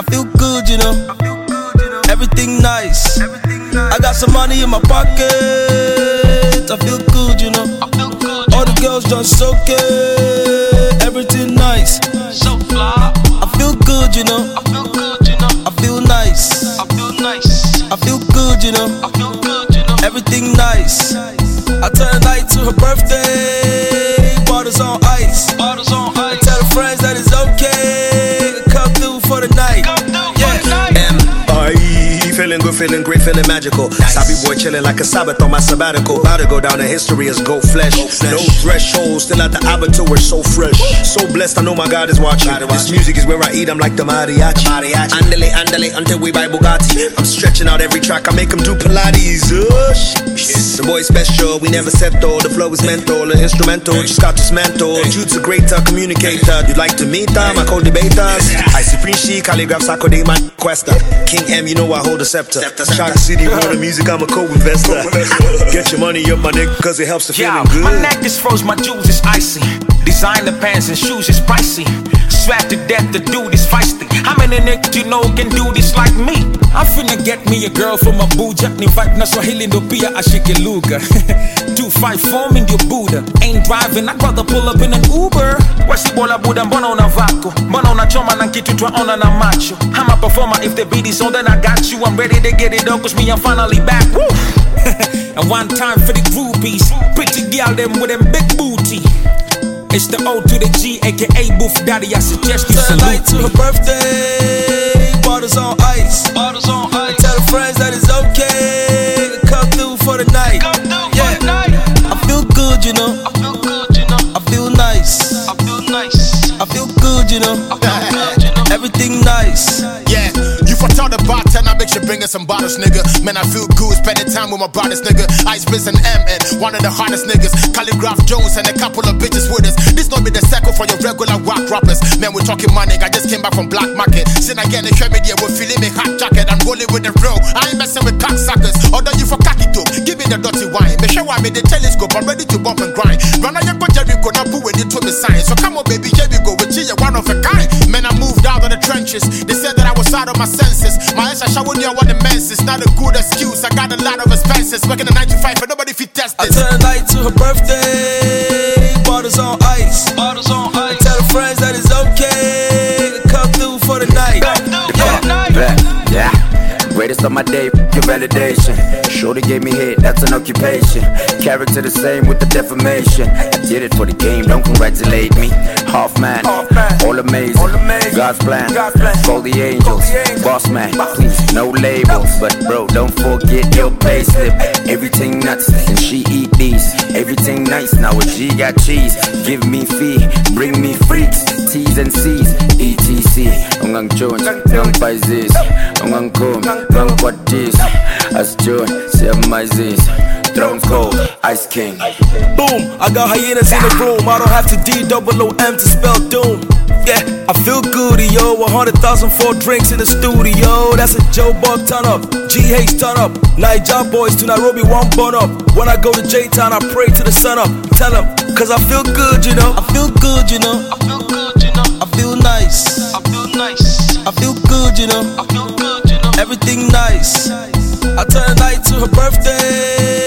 feel good, you know. Everything nice. I got some money in my pocket. I feel good, you know. All the girls just so good. Everything nice. So fly. I feel good, you know. I feel nice. I feel good, you know. Everything nice. I turn night to her birthday. Bottles on ice. I tell her friends that it's okay. Come through for the night. Feeling good, feeling great, feeling magical. Sabi boy chilling like a Sabbath on my sabbatical. About to go down in history as goat flesh. No threshold, still at the abattoir, so fresh. So blessed, I know my God is watching. This music is where I eat, I'm like the mariachi. Andale, andale, until we buy Bugatti. I'm stretching out every track, I make them do Pilates. The boy special, we never settle. The flow is mental, the instrumental just got dismantled. Jude's a greater communicator. You'd like to meet them, I call debaters. I supreme chic, calligraph, Sako de my quester. King M, you know I hold a scepter. Shock City, world of music, I'm a co-investor. Get your money up, my nigga, cause it helps to feeling good. My neck is froze, my jewels is icy. Designer pants and shoes is pricey. Strapped to death, the dude is feisty. How many niggas you know can do this like me? I'm finna get me a girl from Abuja. Ni vibe na Swahili ndo pia ashike lugha. 254 ndio Buddha. Ain't driving, I'd rather pull up in an Uber. Wasi bola buda, mbona una vako? Mbona unachoma na kitu twaona na macho? I'm a performer, if the beat is on then I got you. I'm ready to get it on, cause me I'm finally back. Woo! And one time for the groupies. Pretty girl them with them big booty. It's the O to the G, aka Boof Daddy. I suggest you salute salute to her birthday. Bottles on ice. I tell her friends that it's okay. Come through for the night. I feel good, you know. I feel nice. I feel good, you know. Everything nice. Yeah, you for tell the bartender, I make sure bring us some bottles, nigga. Man, I feel good spending time with my brothers, nigga. Ice Biz and MN, one of the hardest niggas. Calligraph Jones and a couple of bitches with us. This don't be the circle for your regular rock rappers. Man, we're talking money, I just came back from Black Market. Sin again, the media, we're feeling me hot jacket. I'm rolling with the bro, I ain't messing with cocksuckers. Although you for cocky too, give me the dirty wine. Make sure I made the telescope, I'm ready to bump and grind. Run out your go Jericho, now put when you told me sign. So come on, baby, here we go, with you, you're one of a kind. Man, I moved out of the trenches. They said that I was out of my senses. My ass, I showered you, I want the menses. Not a good excuse, I got a lot of expenses. Working a 9 to 5, but nobody fit test this. I turn night to her birthday. Bottles on ice. I tell her friends that it's okay. Come through for the night. Yeah. Greatest of my day, your validation. Shorty gave me head, that's an occupation. Character the same with the defamation. I did it for the game, don't congratulate me. Half man, all amazing. God's plan, call the angels. Boss man, please, no labels. But bro, don't forget your payslip. Everything nuts, and she eat these. Everything nice, now a G got cheese. Give me fee, bring me freaks. T's and C's, ETC. Ungang Jones, ungang Paises. Ungang Kom, ungang Quatis. As John, 7 Mises. Thrones cold, Ice King. Boom, I got hyenas in the room. I don't have to D-O-O-M to spell doom. Yeah, I feel good, yo. 100,000 for drinks in the studio. That's a Joe Buck turn up. G-H turn up. Niger boys to Nairobi, one bun up. When I go to J-Town, I pray to the sun up. Tell them, cause I feel good, you know. I feel good, you know. I feel nice. I feel good, you know. Everything nice. I turn night to her birthday.